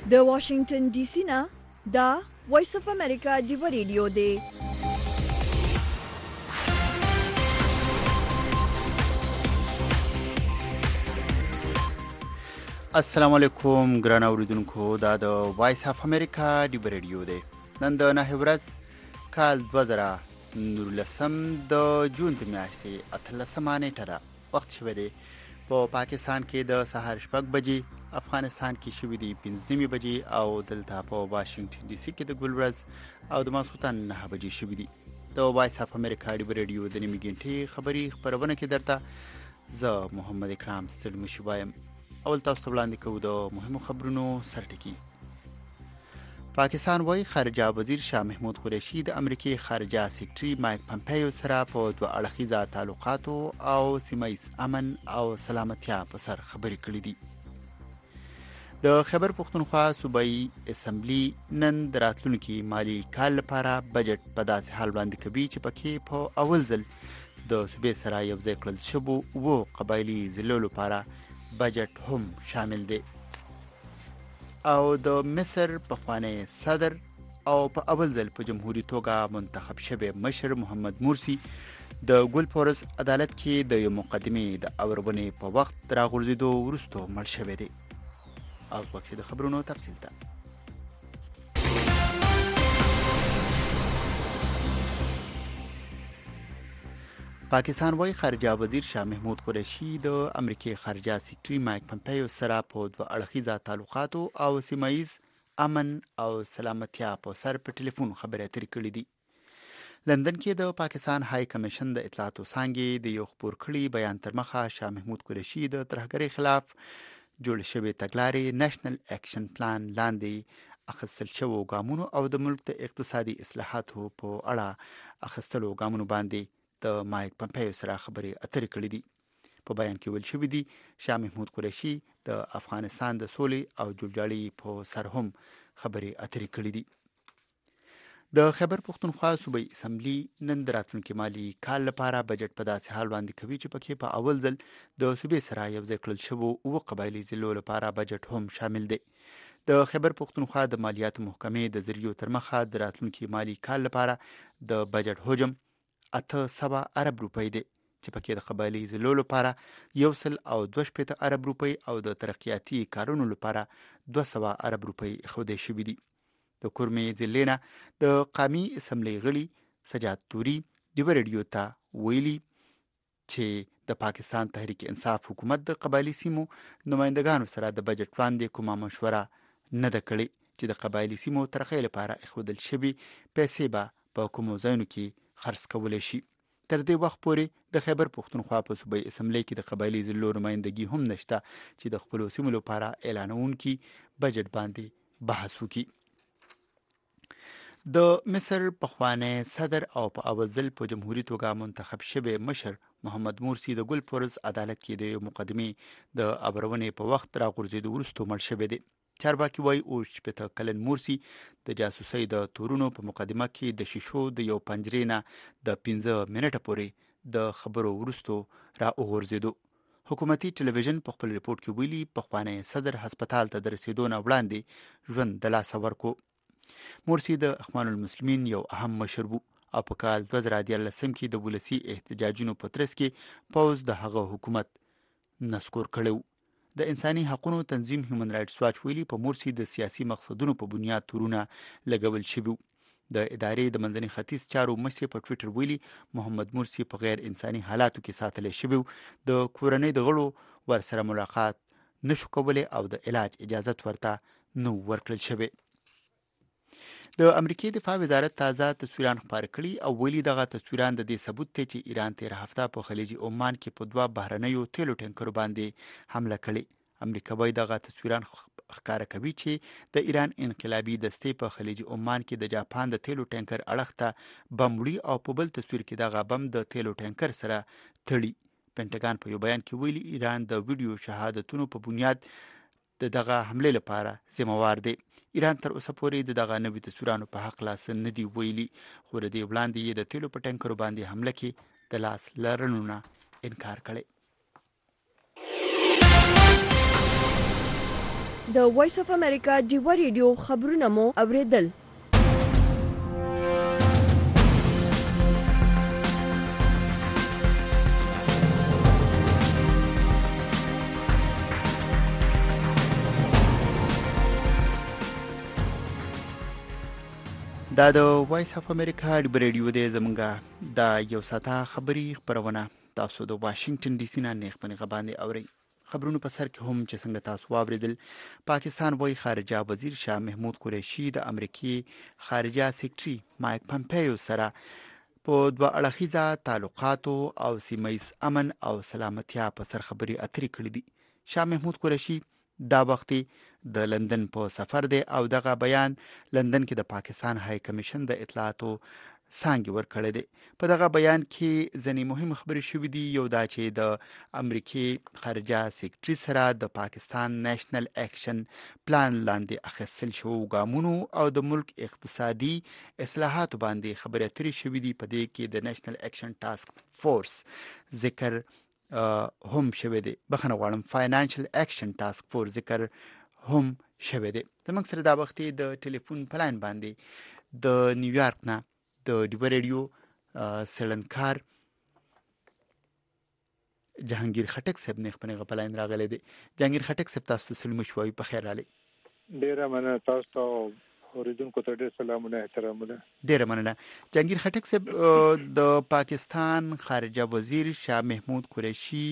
د واشنگټن ډي سي نه دا وایس اف امریکا دی ریډیو دی. السلام علیکم ګران اوریدونکو، دا د وایس اف امریکا دی ریډیو دی. نن د نه ورځ کال 2019 د جون د میاشتې 18 نیټه ده. وخت شوی دی په پاکستان کې د سهار 6 بجې، افغانستان کې شوی دی 15 بجې او دلته په واشنگټن ډي سي کې د ګل ورځ او د ماسخوتن 9 بجې شوی دی. د وایس اف امریکا دی ریډیو د نیمه ګنټې خبري خبرونه کې درته زه محمد اکرام ستړي مشي وایم. اول تاسو ته وړاندې کوو د مهمو خبرونو سرټکی. پاکستان وايي خارجه وزیر شاه محمود قریشي د امریکای خارجه سیکرټري مایک پمپیو سره په دوه اړخیزه تعلقاتو او سیمه‌ایز امن او سلامتیا په سر خبرې کړې دي. د خیبر پختونخوا صوبایي اسمبلی نن د راتلونکي مالی کال لپاره بجټ په داسې حال باندې کوي چې پکې په اول ځل د صوبې سره یو ځای کړل شوو و قبایلي ضلعو لپاره بجټ هم شامل دی. او د مصر پخوانی صدر او په اول ځل په جمهوریت توګه منتخب شوی مشر محمد مرسی د ګل پورس عدالت کې د یو مقدمې د اوربنې په وخت راغورځېدو وروسته مړ شوی دی. اوس وخت د خبرونو تفصیل ته. پاکستان وايي خارجه وزیر شاه محمود قریشي د امریکای خارجه سیکرټري مایک پمپیو سره په دوه اړخیزه تعلقاتو او سیمه‌ایز امن او سلامتیا په سر په ټلیفون خبرې اترې کړې دي. لندن کې د پاکستان های کمیشن د اطلاعاتو څانګې د یو خبر کړي بیان تر مخه شاه محمود قریشي د ترهګرۍ خلاف جوړ شوی تګلارې نېشنل اکشن پلان لاندې اخیستل شوو ګامونو او د ملک د اقتصادي اصلاحاتو په اړه اخیستلو ګامونو باندې د مایک پمپیو سره خبرې اترې کړې دي. په بیان کې ویل شوی دی شاه محمود قریشي د افغانستان د سولې او جوړجاړي په سر هم خبرې اترې کړې دي. د خیبر پختونخوا صوبایي اسمبلی نن د راتلونکي مالی کال لپاره بجټ په داسې حال باندې کوي چې پکې په اول ځل د صوبې سره یو ځای کړل شوو او قبایلي ضلعو لپاره بجټ هم شامل دی. د خیبر پختونخوا د مالیاتو محکمې د ذریعو تر مخه د راتلونکي مالی کال لپاره د بجټ حجم 800 ارب روپۍ دی چې پکې د قبایلي ضلعو لپاره 1.2 ارب روپۍ او د ترقیاتي کارونو لپاره 200 ارب روپۍ خوده شوې دي. د کورمې ضلع نه د قومي اسمبلی غړي سجاد توري د ریډیو ته ویلي چې د پاکستان تحریک انصاف حکومت د قبایلي سیمو نمائندګانو سره د بجټ وړاندې کومه مشوره نه ده کړې چې د قبایلي سیمو ترقۍ لپاره اخودل شوي پیسې به په کومو ځایونو کې خرڅ کولای شي. تر دې وخت پورې د خیبر پختونخوا په صوبایي اسمبلی کې د قبایلي ضلعو نمائندګي هم نشته چې د خپل سیمو لپاره اعلانونکي بجټ باندې بحث وکړي. د مصر پخوانی صدر او په اول ځل په جمهوریت توګه منتخب شوی مشر محمد مرسی د ګل پورس عدالت کې د یو مقدمې د اوربنې په وخت راغورځېدو وروسته مړ شوی دی. چارواکي وايي او شپته کلن مرسی د جاسوسۍ د تورونو په مقدمه کې د شیشو د یو پنجرې نه د 15 منټه پورې د خبرو وروسته را وغورځېدو. حکومتي ټلویزیون په خپل ریپورت کې ویلي پخوانی صدر هسپتال ته د رسیدو نه وړاندې ژوند د لاسه ورکو. مرسی د اخوان المسلمین یو اهم مشر وو او په کال 2013 کې د ولسی احتجاجونو په ترڅ کې پوز د هغه حکومت نسکور کړو. د انساني حقوقو تنظیم هیومن رائټس واچ ویلي په مرسی د سیاسي مقصدونو په بنیاد تورونه لګول شوی. د ادارې د منځني ختیځ چارو مشر په ټوئیټر ویلي محمد مرسی په غیر انساني حالاتو کې ساتل شوی، د کورنۍ د غړو ورسره ملاقات نشو کولای او د علاج اجازه ورته نو ورکړل شوی. د امریکای دفاع وزارت تازه تصویران خپاره کړي او ویلي دغه تصویران د دې ثبوت دی چې ایران تیر هفته په خلیج عمان کې په 2 بهرنیو تیلو ټانکرو باندې حمله کړې. امریکا وايي دغه تصویران ښکاره کوي چې د ایران انقلابي دستې په خلیج عمان کې د جاپان د تیلو ټانکر اړخ ته بم وړي او په بل تصویر کې دغه بم د تیلو ټانکر سره تړي. پینټاګان په یو بیان کې ویلي ایران د ویډیو شهادتونو په بنیاد دغه حمله لپاره ذمہوار دی. ایران تر اوسه پورې دغه نوې تصویرانو په حق لاس نه دی ویلي، خو د دې وړاندې د تیلو په ټانکرو باندې حمله کې د لاس لرلو نه انکار کړی. د وایس اف امریکا ډیوا ریډیو خبرونه مو اوریدل. دا د وایس اف امریکا ډیوا ریډیو دی. زمونږه د یو ساعته خبري خبرونه تاسو د واشنگټن ډي سي نه نیغ په نیغه باندې اورئ. خبرونو په سر کې هم چې څنګه تاسو واوریدل، پاکستان وایي خارجه وزیر شاه محمود قریشي د امریکای خارجه سیکرټري مایک پمپیو سره په دوه اړخیزه تعلقاتو او سیمه‌ایز امن او سلامتیا په سر خبري اترې کړې دي. شاه محمود قریشي دا وختي د لندن په سفر دی او دغه بیان لندن کې د پاکستان های کمیشن د اطلاعاتو څانګې ورکړی دی. په دغه بیان کې ځینې مهم خبرې شوې دي. یو دا چې د امریکای خارجه سیکرټري سره د پاکستان نیشنل اکشن پلان لاندې اخیستل شوو ګامونو او د ملک اقتصادي اصلاحاتو باندې خبرې اترې شوې دي. په دې کې د نیشنل اکشن ټاسک فورس ذکر هم شوی دی. بخښنه غواړم، فاینانشل اکشن ټاسک فورس ذکر هم شوی دی. زموږ سره دا وخت د ټلیفون پلاین باندې د نیویارک نه د ډیوا ریډیو سړنکار جهانگیر خټک صاحب نه خپل پلاین راغلی دی. جهانگیر خټک صاحب تاسو سلام شوي، په خیر علي. ډیره مننه تاسو ته اوریدونکو ته ډیر سلامونه احترامونه. ډیره مننه. جهانگیر خټک صاحب د پاکستان خارجه وزیر شاه محمود قریشي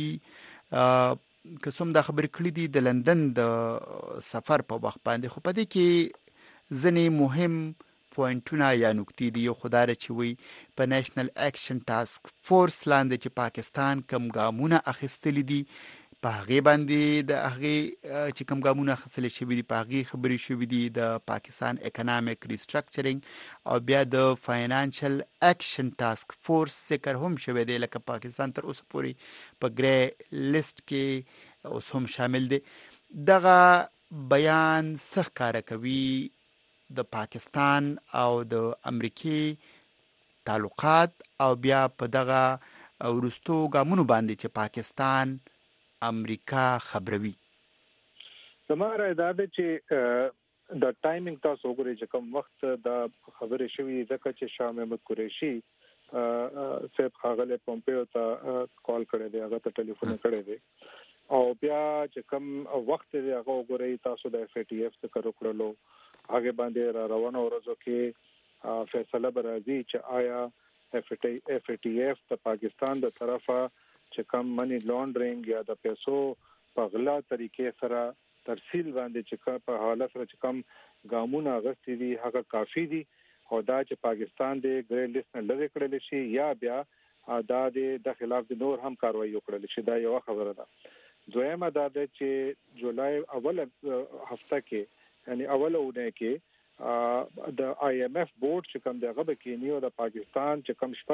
قسم دا خبر کړی دی د لندن د سفر په وخت باندې، خو په دې کې ځینې مهم پوینټونه یا نکتې دي. یو خدای چې وي په نیشنل اکشن ټاسک فورس لاندې چې پاکستان کم ګامونه اخیستلي دي، په هغې باندې د هغې چې کم ګامونه اخیستل شوي دي په هغې خبرې شوي دي. د پاکستان اکونامیک ریسټرکچرینګ او بیا د فاینانشل اکشن ټاسک فورس ذکر هم شوی دی، لکه پاکستان تر اوسه پورې په ګری لیست کې اوس هم شامل دی. دغه بیان څه ښکاره کوي د پاکستان او د امریکای تعلقات او بیا په دغه وروستو ګامونو باندې چې پاکستان امریکا خبروي؟ زما رای دا ده چې د ټایمینګ تاسو وګورئ چې کوم وخت دا خبرې شوي، ځکه چې شاه محمود قریشي صاحب خاغله پومپیو ته کال کړی دی، هغه ته ټلیفون کړی دی، او بیا چې کوم وخت دی هغه وګورئ تاسو د اف ای ټی اف څخه وکړلو، هغه باندې را روانه ورځو کې فیصله برازي چې آیا اف ای ټی اف د پاکستان د طرفه چې کوم منی لانډرینګ یا د پیسو په غلا طریقې سره ترسیل باندې چې په حالت سره چې کوم ګامونه غستې دي هغه کافي دي، او دا چې پاکستان د ګری لیست نه لری کړل شي یا بیا دا د خلاف د نور هم کاروایی وکړل شي. دا یو خبره ده. دویمه دا ده چې جولای اوله هفته کې یعنی اوله ونه کې د آی ایم ایف بورډ چې کوم دغه به کینیو د پاکستان چې کوم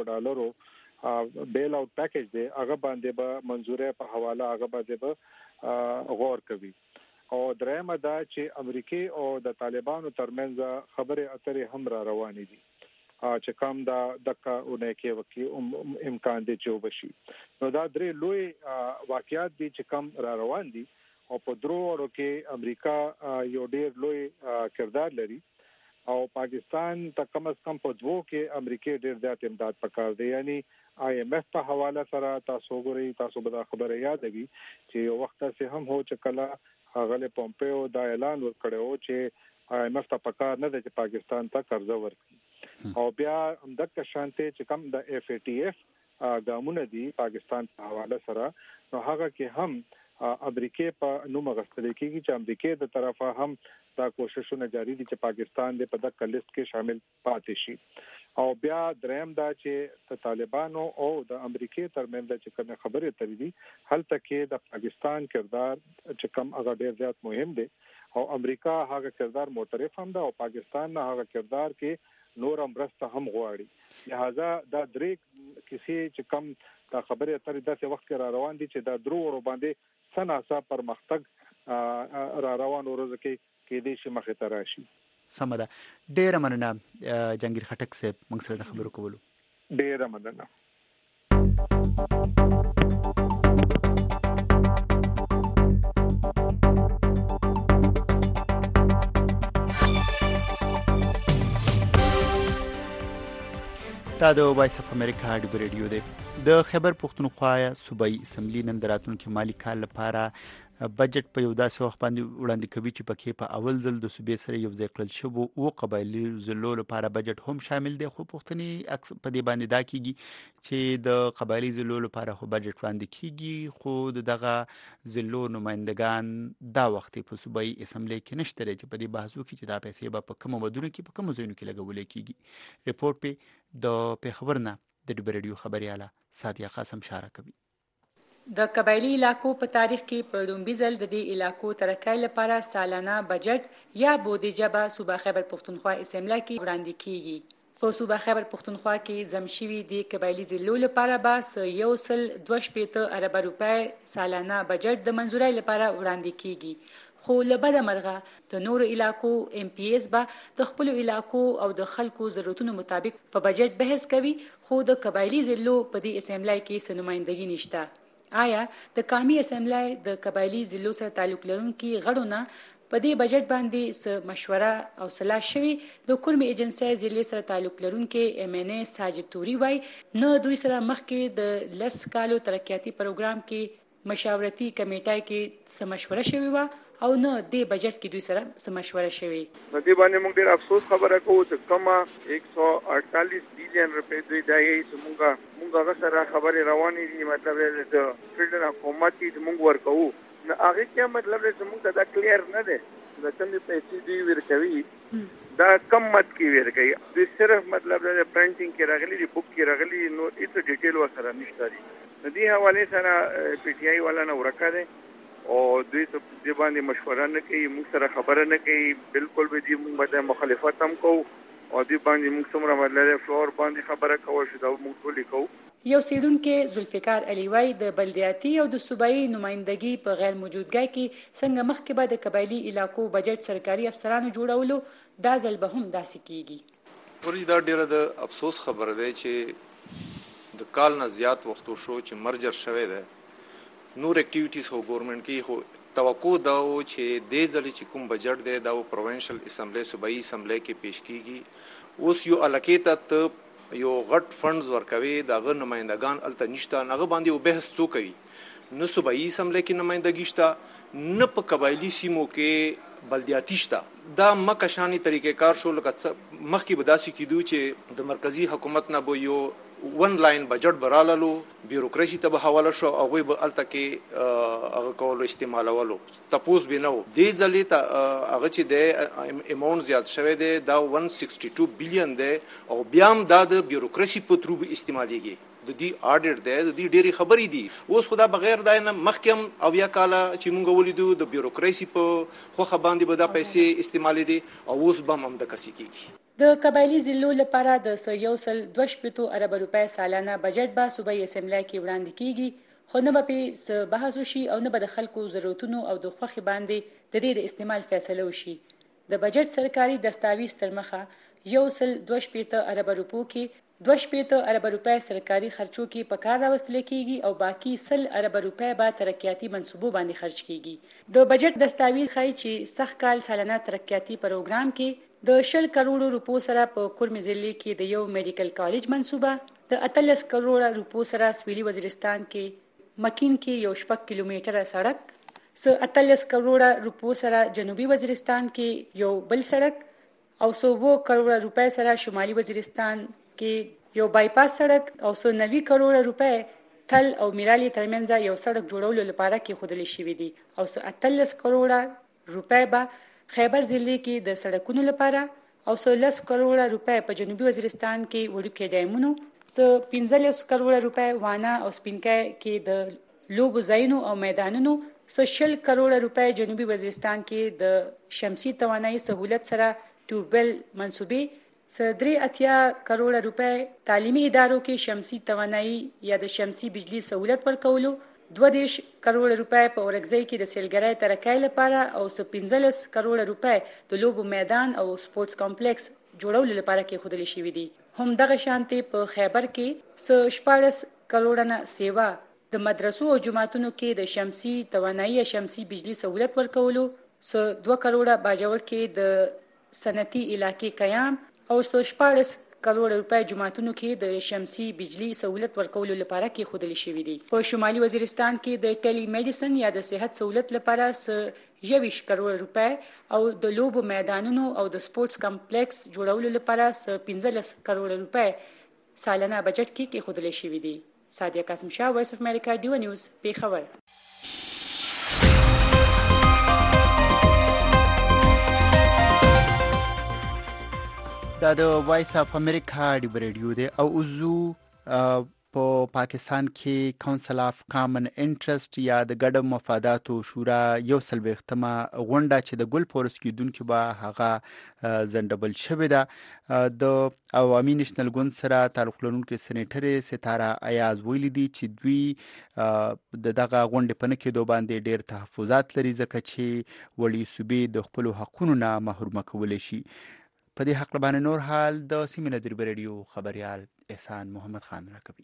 $7 بیل اوټ پیکیج دی هغه باندې به منزوره په حواله هغه باندې به غور کوي. او درېمه دا چې امریکای او د طالبانو ترمنځ خبرې اترې هم را روانې دي چې کوم دا دغه ونه کې وکي امکان دی چې وبشي. نو دا درې لوی واقعیات دي چې کوم را روان دي او په درو کې امریکا یو ډیر لوی کردار لري او پاکستان ته کم از کم په دوه کې امریکای ډیر زیات امداد پکار دی. یعنی آی ایم ایف په حواله سره تاسو ګورئ، تاسو به دا خبره یاد وي چې یو وخت څه هم هو چې کله غله پومپیو دا اعلان وکړو چې آی ایم ایف ته پکار نه دی چې پاکستان ته قرضه ورکړي، او بیا همدغه شانته چې کوم د اف ای ټی اف ګامونه دي پاکستان په حواله سره، نو هغه کې هم امریکای په نوم غستل کېږي چې امریکای د طرفه هم دا کوششونه جاری دي چې پاکستان د په دغه لیست کې شامل پاتې شي. او بیا دریم دا چې طالبانو او د امریکای ترمنځ چې کوم خبرې ترې دي هلته کې د پاکستان کردار چې کوم هغه ډیر زیات مهم دی، او امریکا هغه کردار معترف هم ده او پاکستان نه هغه کردار کې نور امرسته هم غواړي. لہذا دا درې کسی چې کوم دا خبرې ترې داسې وخت کې را روان دي چې دا درو ور باندې سناسا پرمختګ را روان ورځ کې دې شي مخه ته راشي. سمه ده. ډیره مننه جهانگیر خټک صاحب موږ سره د خبرو کولو. ډیره مننه. دا د وایس اف امریکا ډیو ریډیو دی. د خیبر پښتونخوا صوبایي اسمبلی نن د راتلونکي مالي کال لپاره بجټ په یو داسې وخت باندې وړاندې کوي چې پکې په اول ځل د صوبې سره یو ځای کړل شوو او قبایلي ضلعو لپاره بجټ هم شامل دی. خو پښتني په دې باندې دا کیږي چې د قبایلي ضلعو لپاره خو بجټ وړاندې کیږي، خو دغه ضلعو نمائندگان دا وخت په صوبایي اسمبلی کې نشته چې په دې بحث وکړي چې دا پیسې به په کومو ودونو کې په کومو ځایونو کې لګولې کیږي. ریپورت په د پیښور نه د ډیو ریډیو خبرياله سادیه قاسم شاره کوي. د قبایلی علاقو په تاریخ کې په لومړي ځل د دې علاقو ترقۍ لپاره سالانه بجټ یا بودیجه به صوبه خیبر پښتونخوا اسمبلی کې وړاندې کیږي. په صوبه خیبر پښتونخوا کې زم شوي د قبایلی ضلعو لپاره به 1.2 ارب روپۍ سالانه بجټ د منځورۍ لپاره وړاندې کیږي. خو له بده مرغه د نورو علاقو MPs به د خپل علاقو او د خلکو ضرورتونو مطابق په بجټ بحث کوي، خو د قبایلی ضلعو په دې اسمبلی کې څه نمائندګي نشته. آیا د قومي اسمبلی د قبایلی ضلعو سره تعلق لرونکي غړو نه په دې بجټ باندې څه مشوره او صلاح شوي؟ د کورمي ایجنسۍ ضلع سره تعلق لرونکي MNA ساجد توري وایي نه دوی سره مخکې د 10 کالو ترقیاتي پروګرام کې مشاورتي کمیټه کې څه مشوره شوې وه او نه د بجټ کې دوی سره څه مشوره شوې. په دې باندې موږ ډېر افسوس خبره کوو چې کومه 148 بلین روپۍ دوی دا یې چې موږ هغه سره خبرې روانې دي، مطلب د فیډرل حکومت چې موږ ورکوو نو هغه کې مطلب چې موږ دا کلیر نه دی د کومې پیسې دوی ورکوي دا کم مت کې ورکوي. دوی صرف مطلب د پرنټینګ کې راغلي دي، بک کې راغلي نو هیڅ ډیټیل ورسره نشته دي. د دې حوالې سره PTI والا نه ورکه دی او دوی ته دې باندې مشوره نه کوي، موږ سره خبره نه کوي. بالکل به دې موږ باندې مخالفت هم کوو او دې باندې موږ څومره مطلب فلور باندې خبره کوو چې دا موږ ټول کوو. یو سیډونکو ذوالفقار علي وای د بلدیاتي او د صوبایي نمائندګي په غیر موجودګۍ کې څنګه مخکې به د قبایلی علاقو بجټ سرکاري افسرانو جوړولو دا ځل به هم داسې کیږي. ورې دا ډیره د افسوس خبره ده چې د کال نه زیات وخت شو چې مرجر شوه ده نور اکټیویټیز هو ګورنمنت کې هو توقع دا و چې د ځل چې کوم بجټ دی دا پروینشل اسمبلی صوبایي اسمبلی کې پیش کیږي. اوس یو الکیته یو غټ فندز ورکوي دغه نمائندگان الته نشته، هغه باندې یو بحث څو کوي نه صوبایي اسمبلی کې نمائندګي شته نه په قبایلی سیمو کې بلدیاتی شته. دا مکشانی طریقې کار شو لکه مخکې به داسې کیدو چې د مرکزی حکومت نه به یو ون لاین بجټ براللو بیوروکراسي ته به حواله شو او غوي به الته کې هغه کولو استعمالولو تپوس به نو دې ځلې ته هغه چې د اماونت زیات شوی دی دا 162 بلین دی او بیا هم دا د بیوروکراسي په تروب استعمالېږي. د دې اډیټ دی د دې ډېری خبرې دي. اوس خدا بغیر دا نه مخکم او یا کاله چې مونږ ولیدو د بیوروکراسي په خوخه باندې به دا پیسې استعمالې دي او اوس به هم د کسي کیږي. د قبایلی ضلعو لپاره د 1.2 ارب روپۍ سالانه بجټ به صوبایي اسمبلی کې وړاندې کیږي، خو نه به په بحث وشي او نه به د خلکو ضرورتونو او د خوښي باندې د دې د استعمال فیصله وشي. د بجټ سرکاري دستاویز تر مخه 1.2 ارب روپو کې 2 ارب روپۍ سرکاري خرچو کې په کار راوستل کیږي او باقی 100 ارب روپۍ به ترقیاتي منصوبو باندې خرج کیږي. د بجټ دستاویز ښایي چې سخت کال سالانه ترقیاتي پروګرام کې د 10 کروڑ روپو سره په کورمي ضلع کې د یو میډیکل کالج منصوبه، د 18 کروڑ روپو سره سویلي وزیرستان کې مکین کې یو 6 کیلومتره سړک، 18 کروڑ روپو سره جنوبي وزیرستان کې یو بل سړک او 100 کروڑ روپۍ سره شمالي وزیرستان کې یو بایپاس سړک او 190 کروڑ روپۍ تل او میرالي ترمنځ یو سړک جوړولو لپاره کې خودلې شوې دي او 18 کروڑ روپۍ به خیبر ضلع کې د سړکونو لپاره او 16 کروڑ روپۍ په جنوبي وزیرستان کې وړوکي ډیمونو، 15 کروڑ روپۍ وانه او سپینکای کې د لوبو ځایونو او میدانونو، 100 کروڑ روپۍ جنوبي وزیرستان کې د شمسي توانایي سہولت سره ټیوبل منصوبې، 83 کروڑ روپۍ تعلیمي ادارو کې شمسي توانایي یا د شمسي بجلی سہولت ورکولو، 22 کروڑ روپۍ په اورګزۍ کې د سیلګرۍ ترقۍ لپاره او 15 کروڑ روپۍ د لوبو میدان او سپورتس کمپلیکس جوړولو لپاره کې خودلې شوې دي. هم دغه شانتي په خیبر کې 14 کروڑ نه سیوا د مدرسو او جماعتونو کې د شمسي توانایي شمسي بجلی سہولت ورکولو، 2 کروڑ باجوړ کې د صنعتي علاقې قیام او 14 کروڑ روپۍ جماعتونو کې د شمسي بجلی سہولت ورکولو لپاره کې خودل شوې دي. په شمالي وزیرستان کې د ټیلی میډیسن یا د صحت سہولت لپاره 20 کروڑ روپۍ او د لوبو میدانونو او د سپورتس کمپلیکس جوړولو لپاره 15 کروڑ روپۍ سالانه بجټ کې خودل شوې دي. سادیه قاسم شاه، وایس اف امریکا، ډیو نیوز، پیښور. دا د وایس اف امریکا ډیو ریډیو دی او اوزو په پاکستان کې کونسل اف کامن انټرست یا د ګډ مفاداتو شورا یو سلويختمه غونډه چې د ګل پورس کېدونکو به هغه زندبل شوې ده. د عوامي نېشنل ګوند سره تعلق لرونکي سېنیټر ستاره ایاز ویلي دي چې دوی دغه غونډې په نه کېدو باندې ډېر تحفظات لري ځکه چې وړي صوبې د خپلو حقونو نه محرومه کولی شي. په دې حق باندې نور حال د سیمې نظر ریډیو خبريال احسان محمد خان راکوي.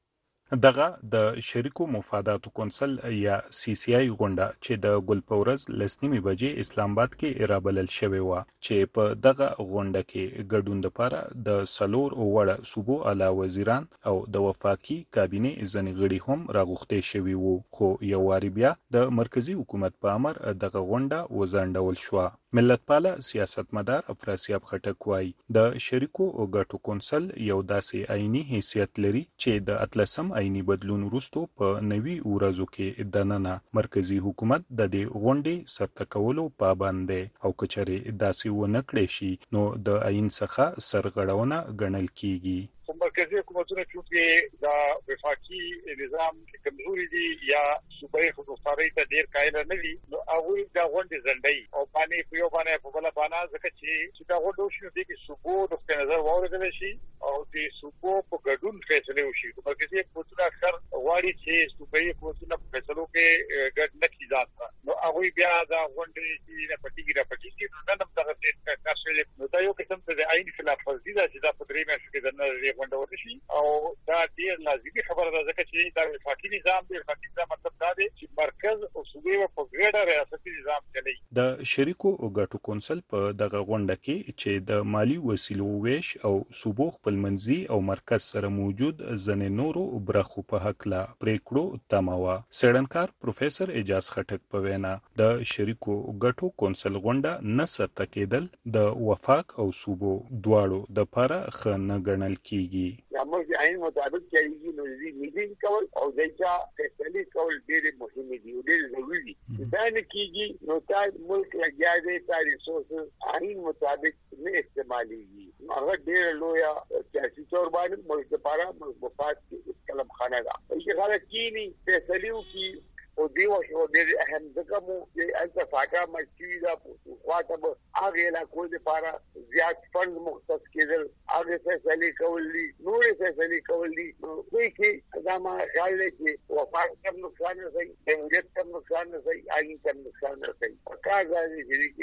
دغه د شریکو مفاداتو کونسل یا سی سی آی غونډه چې د ګلپورز لسنیمې بجې اسلام آباد کې رابلل شوې و چې په دغه غونډه کې ګډون لپاره د سلور وړ صوبو اعلی وزیران او د وفاقي کابینه ځنې غړي هم راغوښتي شوي وو، خو یو واری بیا د مرکزی حکومت په امر دغه غونډه وځنډول شو. ملتپاله سیاستمدار افراسیاب خټک وایي د شریکو ګټو کونسل یو داسې آئینی حیثیت لري چې د اتلسم آئینی بدلون وروسته په نوي ورځو کې دننه مرکزی حکومت د دې غونډې سرته کولو پابند دی او کچري داسې ونه کړی شي نو د آئین څخه سرغړونه ګڼل کیږي. مرکزی حکومتونه چې دا وفاقي نظام کمزوري دي یا صوبایي خودکارۍ ته ډیر قایل نه دي نو هغه دا غونډې زندای او باندې په یو باندې په بل باندې ځکه چې دا غونډه شنو دي چې صوبو د خپل نظر واوریدل شي او د صوبو په ګډون فیصله وشي. مرکزی حکومتونه اکثر غواړي چې صوبایي حکومتونه په فیصلو کې ګډ نه کیږي نو هغه بیا دا غونډې چې نه پټیږي نو نن هم دغه کار شوی نو دا یو قسم ته د آئین خلاف ورزي ده چې دا په درې میاشتو کې د غونډه ورشي او دا ډیر لازمي خبره ده ځکه چې دا وفاقي نظام دی. وفاقي نظام مطلب دا دی چې مرکز او صوبې په ګډه ریاستي نظام چلي. د شریکو ګټو کونسل په دغه غونډه کې چې د مالی وسیلو ویش او صوبو خپلمنځي او مرکز سره موجود ځنې نورو برخو په حق لا پریکړو تماوه. سړنکار پروفیسور اجاز خټک په وینا د شریکو ګټو کونسل غونډه نه سرته کېدل د وفاق او صوبو دواړو د لپاره ښه نه ګڼل کیږي. موږ د عین مطابق کېږي نو دې میټینګ کول او دایته فیصله کول ډېر مهم دي او ډېر ضروري دي. دا نه کیږي نو تا ملک لګیا دی تا ریسورس عین مطابق نه استعماليږي. هغه ډېر لویا سیاسي تور باندې ملک لپاره مفاد کې کلم خانه ده. چې خلک کینی فیصله وکړي او دیو شو ډېر اهم ځکه مو چې انت فاکا مچوي دا خواته به هغه لا کوی لپاره زیات فند مختص کېدل هغه فیصله کولی نور فیصله کولی نو دوی کې دا ما خیال دی چې وفاق کم نقصان نه شي، جمهوریت کم نقصان نه شي، آئین کم نقصان نه شي. کار غواړي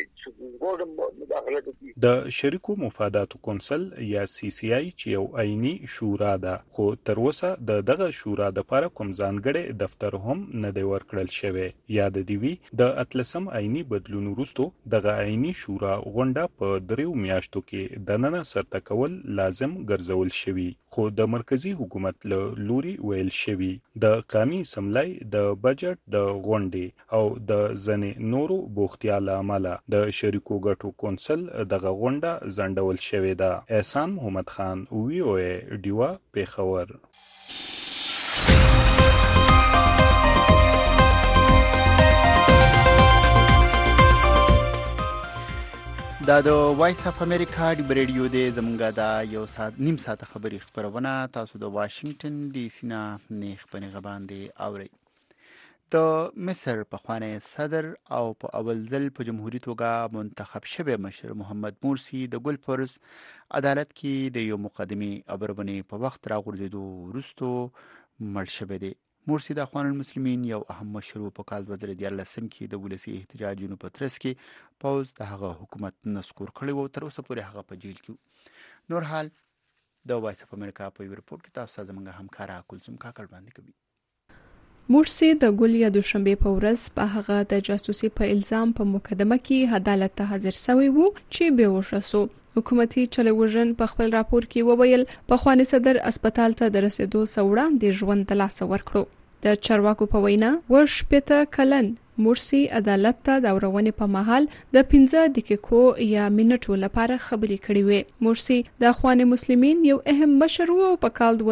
چې ګورم مداخله کوي. د شریکو مفاداتو کونسل یا سی سی آی چې یو آئینی شورا ده خو تر اوسه دغه شورا د لپاره کوم ځانګړی دفتر هم نه دی کړل شوی. یاد دی وی د اتلسم آئینی بدلون وروسته دغه آئینی شورا غونډه په 3 میاشتو کې د نن سرته کول لازم ګرځول شوی خو د مرکزی حکومت له لوري ویل شوی د قومي سملای د بجټ د غونډې او د ځنې نورو بوختیا لامل د شریکو ګټو کونسل دغه غونډه زندول شوی ده. احسان محمد خان وی او ډیوا پیښور. دا د وایس اف امریکا د ریډیو د زمونږه د یو ساعت نیم ساعت خبري خبرونه تاسو د واشنگټن ډي سي نه نیخ پنځه باندې اوري. د مصر پخوانی صدر او په اول ځل په جمهوریت توګه منتخب شوی مشر محمد مرسی د ګلپورز عدالت کې د یو مقدمي ابربنې په وخت راغورځېدو وروسته مړ شوی دی. مرسی د اخوان المسلمین یو اهم مشر په کال 2014 کې د ولسی احتجاجونو په ترڅ کې پوز د هغه حکومت نسکور کړی و تر اوسه پورې هغه په جیل کې. نور حال د وایس اف امریکا په یو رپورت کې تاسو زموږ همکارا کلثوم کاکړ باندې کوي. مرسی د ګل یا دوشنبه په ورځ په هغه د جاسوسي په الزام په مقدمه کې عدالت ته حاضر شوی وو چې به وشسو حکومتي ټلویزیون په خپل راپور کې وویل پخوانی صدر اسپیټال ته د رسیدو وړاندې ژوند د لاسه ورکړو. د چارواکو په وینا شپېته کلن مرسي عدالت ته د اورونې په مهال د 15 دقیقو یا منټو لپاره خبرې کړې وې. مرسي د اخوان مسلمین یو اهم مشر و او په کال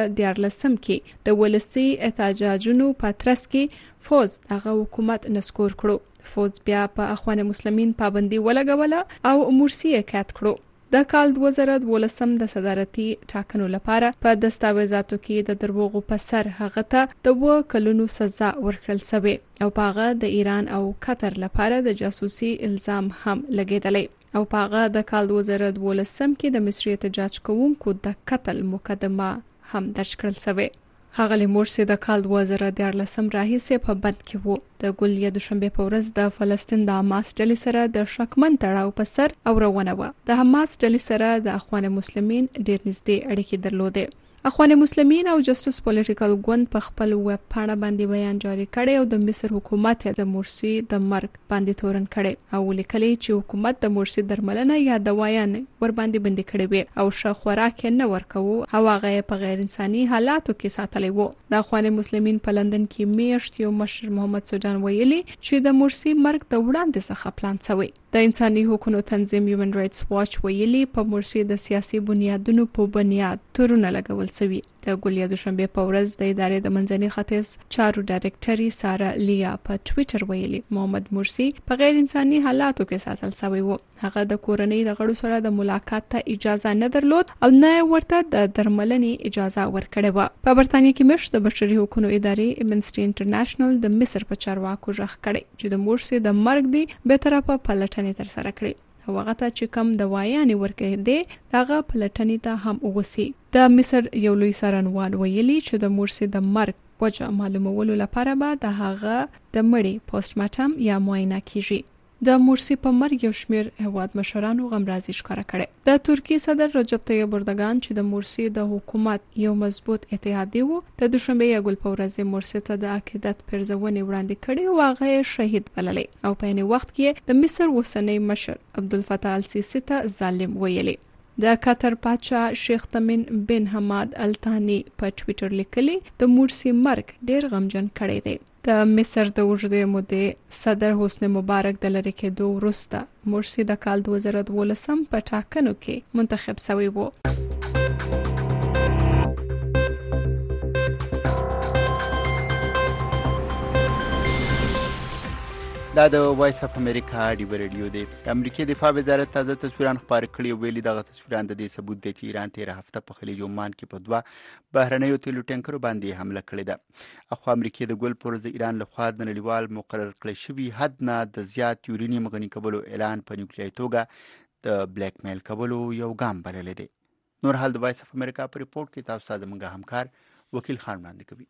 2014 کې د ولسي احتجاجونو په ترڅ کې فوز دغه حکومت نسکور کړو. فوز بیا په اخوان مسلمین پابندي ولګوله او مرسي یې کات کړو. د کال 2012 د صدارتي ټاکنو لپاره په دستاویزاتو کې د دروغو په سر هغه ته د 2 کلونو سزا ورکړل شوې او پاغه د ایران او قطر لپاره د جاسوسي الزام هم لګیدلې او پاغه د کال 2012 کې د مصري احتجاج کوونکو د قتل مقدمه هم درج کړل شوې. هغه مرسي د کال 2014 راهیسې په بند کې وو. د ګل دوشنبه په ورځ د فلسطین د حماس ډلې سره د شکمن تړاو په سر اورونه و. د حماس ډلې سره د اخوان مسلمین ډېر نږدې اړیکې درلودې. اخوان مسلمین او جسټس پولیټیکل ګوند په خپل ویب پاڼه باندې بیان جاری کړي او د مصر حکومت د مرسي د مرګ باندې تورن کړي او لیکلي چې حکومت د مرسي درملنه یا دوايان ور باندې بندي کړي وي او ښه خوراک نه ورکوي او هغه په غیر انساني حالاتو کې ساتلي وو. د اخوان مسلمین په لندن کې میاشت یو مشر محمد سوجان ویلي چې د مرسي مرګ د وړاندې څخه پلان شوی. د انساني حقوقو تنظیم هیومن رائټس واچ ویلي په مرسي د سیاسي بنیادونو په بنیاد تورونه لګول شوی. د ګل دوشنبه په ورځ د ادارې د منځني ختیځ چارو ډایرکټري سارا لیا په ټوئیټر ویلي محمد مرسي په غیر انساني حالاتو کې ساتل شوی وو. هغه د کورنۍ د غړو سره د ملاقات ته اجازه نه درلود او نه ورته د درملنې اجازه ورکړې و. په برتانیې کې مشر د بشري حقوقو ادارې امنسټي انټرنیشنل د مصر په چارواکو ژغ کړي چې د مرسي د مرګ دی به طرفه پلټنې تر سره کړي. هغه ته چې کم دوايانې ورکړي دي دغه پلټنې ته هم ووسی. د مصر یو لوی څارنوال ویلي چې د مرسي د مرګ وجه معلومولو لپاره به د هغه د مړي پوسټ مارټم یا معاینه کیږي. د مرسي په مرګ یو شمیر هواد مشرانو غمرازي ښکاره کړي. د ترکیه صدر رجب طیب اردوغان چې د مرسي د حکومت یو مضبوط اتحادی وو د دوشنبه یا ګل په ورځ مرسي ته د عقیدت پرځونې وړاندې کړي او هغه شهید بللې او په یوه وخت کې د مصر اوسنی مشر عبدالفتاح السیسی ته ظالم ویلي. د قطر پاچا شیخ تمیم بن حماد الثانی په ټوئیټر لیکلي د مرسي مرګ ډیر غمجن کړی دی. د مصر د اوږدې مودې صدر حسنی مبارک د لرې کېدو وروسته مرسي د کال 2012 په ټاکنو کې منتخب شوی و. دا د وایس اف امریکا ډیو ریډیو دی. د امریکای دفاع وزارت تازه تصویران خپاره کړي او ویلي دغه تصویران د دې ثبوت دی چې ایران 13 هفته په خلیج عمان کې په 2 بهرنیو تیلو ټانکرو باندې حمله کړې ده. اخو امریکای د ګل پر د ایران لخوا د نړیوال مقرر کړی شوی حد نه د زیات یورینیم غني کولو اعلان په نیوکلیري توګه د بلیک میل کولو یو ګام بللی دی. نور حال د وایس اف امریکا په ریپورت کې تاسو سره زموږ همکار وکیل خان وړاندې کوي.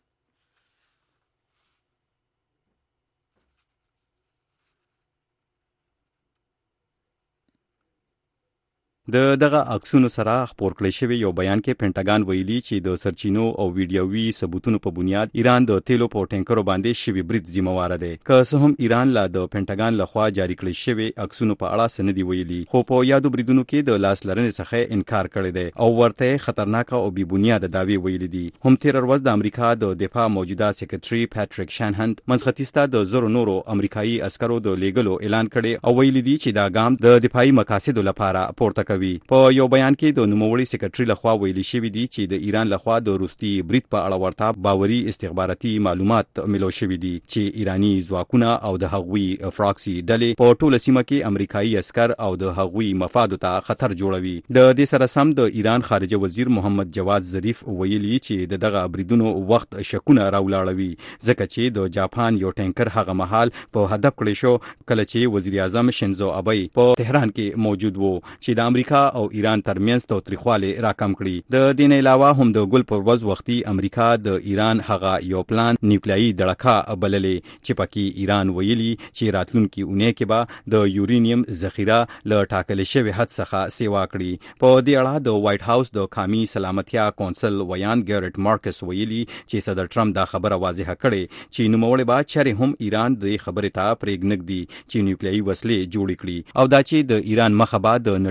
دغه عکسونو سره خپور کړی شوی یو بیان کې پینټاګان ویلي چې د سرچینو او ویډیووي ثبوتونو په بنیاد ایران د تیلو په ټانکرو باندې شوی برید ذمہوار دی. که څه هم ایران لا د پینټاګان لخوا جاری کړی شوی عکسونو په اړه څه نه دی ویلي خو په یادو بریدونو کې د لاس لرنې څخه انکار کړی دی او ورته خطرناک او بې بنیاد دعوی ویلي دي. هم تیر ورځ د امریکا د دفاع موجوده سیکریټري پیټریک شانهن منځختیسته د زرو نورو امریکایي عسکرو د لیګلو اعلان کړي او ویلي دي چې دا ګام د دفاعي مقاصدو لپاره پورته په یو بیان کې د نوموړي سیکریټري لخوا ویلي شوی دی چې د ایران لخوا د روسي برید په اړه ورته باوري استخباراتي معلومات ملو شوی دي چې ایرانی ځواکونه او د هغوی فراکسي ډلې په ټوله سیمه کې امریکایي عسكر او د هغوی مفادو ته خطر جوړوي. د دې سره سم د ایران خارجه وزیر محمد جواد ظریف ویلي چې دغه بریدونو وخت شکونه راولاړوي ځکه چې د جاپان یو ټانکر هغه مهال په هدف کړی شو کله چې وزیر اعظم شینزو ابای په تهران کې موجود وو چې د امریکا او ایران ترمنځ تاوتریخوالی راکم کړي. د دې نه علاوه هم د ګل پر ورځ وختي امریکا د ایران هغه یو پلان نیوکلیري دړکا بللې چې پکې ایران ویلي چې راتلونکي اونۍ کې به د یورینیم ذخیره له ټاکلې شوی حد څخه سیوا کړي. په دې اړه د وایټ هاوس د قومي سلامتیا کونسل ویان ګیرټ مارکس ویلي چې صدر ټرمپ دا خبره واضحه کړي چې نوموړی به چېرې هم ایران د خبرې ته پرېږدي چې نیوکلیري وسلې جوړې کړي او دا چې د ایران مخه به د نړیوال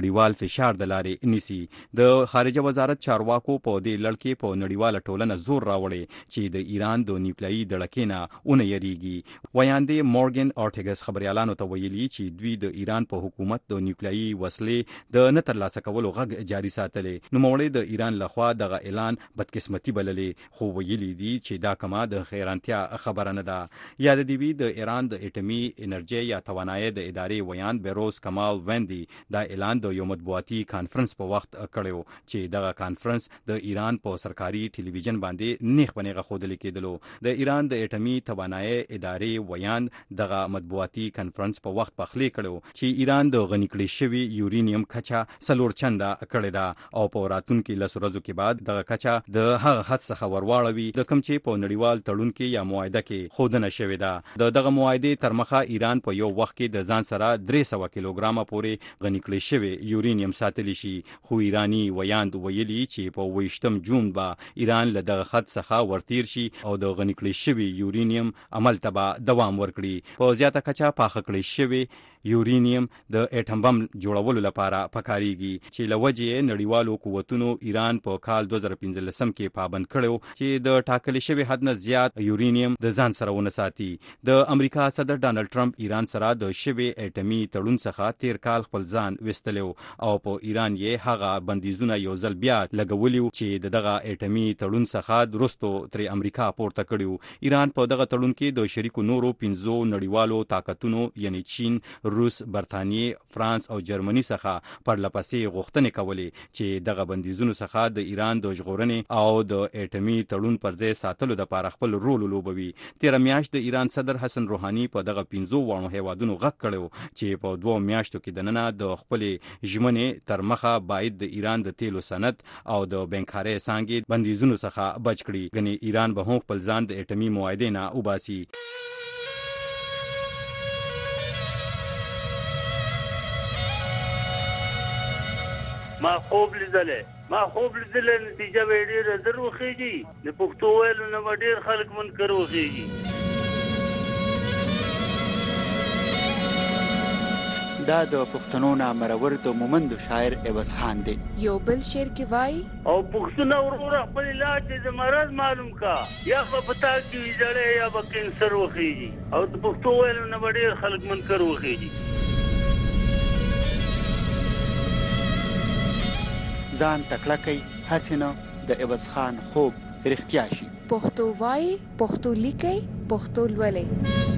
فشار د لارې نیسي. د خارجه وزارت چارواکو په دې لړ کې په نړیواله ټولنه زور راوړی چې د ایران د نیوکلیایي دړکې نه ونه یریږي. ویاندې مورګن اورټیګس خبريالانو ته ویلي چې دوی د ایران په حکومت د نیوکلیایي وسلې د نه ترلاسه کولو غږ جاري ساتلې. نوموړی د ایران لخوا دغه اعلان بدقسمتي بللې، خو ویلي دي چې دا کما د خیرانتیا خبره نه ده. یاد دی وی د ایران د اټومي انرژي یا توانایي د ادارې ویان بیروز کمال وندي دا اعلان د یو مطبوعاتي کانفرنس په وخت کړو چې دغه کانفرنس د ایران په سرکاري ټلویزیون باندې نیخ بنېغه خودل کېدلو. د ایران د اټومي توانایي ادارې ویان دغه مطبوعاتي کانفرنس په وخت پخلی کړو چې ایران د غنی کړي شوی یورینیم کچا سلور چنده کړی دا او په راتلونکي لس ورځو کې بعد دغه کچا د هغه حد څخه ورواړوي د کوم چې په نړیوال تړون کې یا معاهده کې خودنه شوې ده. دغه معاهده تر مخه ایران په یو وخت کې د ځان سره 300 کیلوګرامه پورې غنی کړي شوی یورینیم ساتلی شي، خو ایرانی ویاند ویلي چې په 28 جون به ایران له دغه خط څخه ورتیر شي او د غنی کړي شوی یورینیم عمل ته دوام ورکړي. په زیاته کچا پاخه کړي شوی یورینیم د اټم بم جوړولو لپاره پکاريږي چې لوجه نړیوالو قوتونو ایران په کال 2015 کې پابند کړو چې د ټاکل شوی حد نه زیات یورینیم د ځان سره ونه ساتي. د امریکا صدر ډانلډ ټرمپ ایران سره د شوی اټمی تړون څخه تیر کال خپل ځان وستلو او په ایران یې هغه بندیزونه یو ځل بیا لګولیو چې دغه اټمی تړون څخه درستو تر امریکا پورته کړیو. ایران په دغه تړون کې د شریکو نورو 15 نړیوالو طاقتونو یعنی چین، روس، برتانیې، فرانس او جرمني څخه پرلپسې غوښتنې کولې چې دغه بندیزونو څخه د ایران د ژغورنې او د اټمی تړون پر ځای ساتلو لپاره خپل رول لوبوي. تیر میاشت د ایران صدر حسن روحاني په دغه 15 وړو هیوادونو غږ کړو چې په 2 میاشتو کې د نننه د خپل ژمنې تر مخه باید د ایران د تیلو صنعت او د بنکاري څنګه بندیزونو څخه بچ کړي، غني ایران به هم خپل ځان د اټمی معاهده نه وباسي. ما خوب لیدلې نتیجه به ډېره زر وخیږي. د پښتو ویلو نه به ډېر خلک منکر وخیږي. دا د پښتنو نامرور د مومند شاعر عوض خان دی. یو بل شعر کې وای او پښتنو ورور خپل علاج د مرض معلوم کا یا په پتا کې جړې یا په کینسر وخیږي او د پښتو ویلو نه به ډېر خلک منکر وخیږي. ځان تکړه کوي حسنه د عوض خان خوب رښتیا شي. پښتو وای، پښتو لیکي، پښتو لولي.